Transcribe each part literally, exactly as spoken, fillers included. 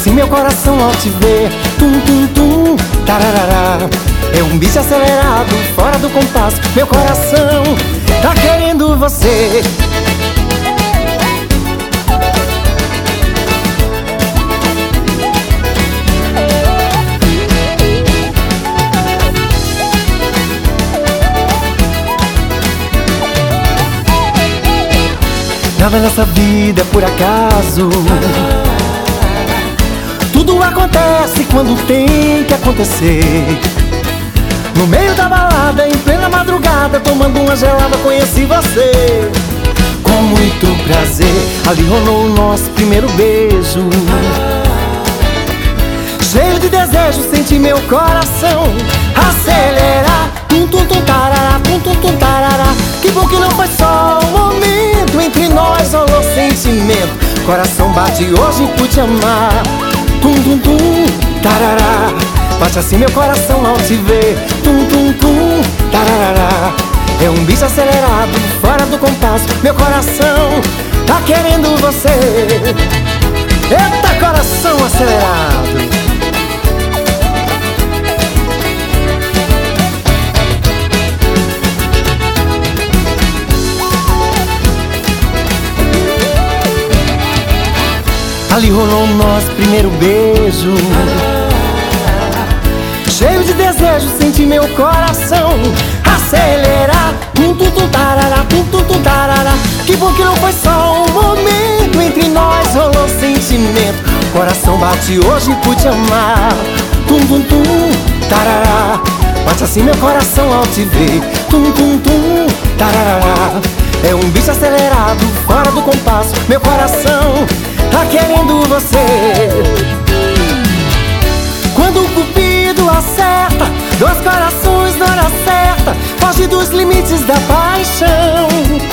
assim meu coração ao te ver. Tum, tum, tum, tarará. É um bicho acelerado, fora do compasso. Meu coração tá querendo você. Nada nessa vida é por acaso. Tudo acontece quando tem que acontecer. No meio da balada, em plena madrugada, tomando uma gelada, conheci você. Com muito prazer, ali rolou o nosso primeiro beijo. Cheio de desejo, senti meu coração acelerar. Tum, tum, tum, tarará, tum, tum, tum, tarará. Que bom que não foi só um momento, entre nós rolou sentimento. Coração bate hoje por te amar. Tum, tum, tum, tarará. Bate assim meu coração ao te ver. Tum, tum, tum, tarará. É um bicho acelerado, fora do compasso. Meu coração tá querendo você. Eita, coração acelerado. Ali rolou o nosso primeiro beijo. Cheio de desejo, senti meu coração acelerar. Tum, tum, tum, tarará, tum, tum, tum, tarará. Que bom que não foi só um momento, entre nós rolou sentimento. Coração bate hoje por te amar. Tum, tum, tum, tarará. Bate assim meu coração ao te ver. Tum, tum, tum, tarará. É um bicho acelerado, fora do compasso. Meu coração tá querendo você. Quando o cupido acerta dois corações na hora certa, foge dos limites da paixão.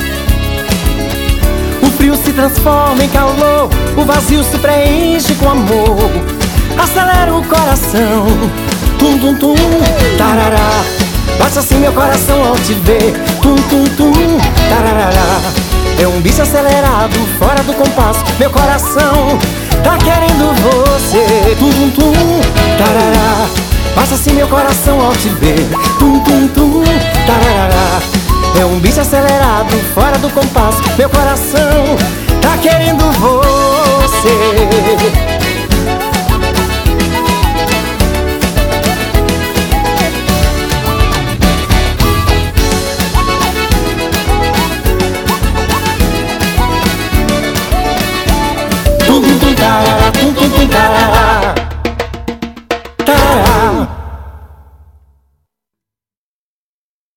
O frio se transforma em calor, o vazio se preenche com amor. Acelera o coração. Tum, tum, tum, tarará. Bate assim meu coração ao te ver. Tum, tum, tum, tarará. É um bicho acelerado, fora do compasso. Meu coração tá querendo você. Tum, tum, tum, tarará. Bate assim meu coração ao te ver. Tum, tum, tum, tarará. É um bicho acelerado, fora do compasso. Meu coração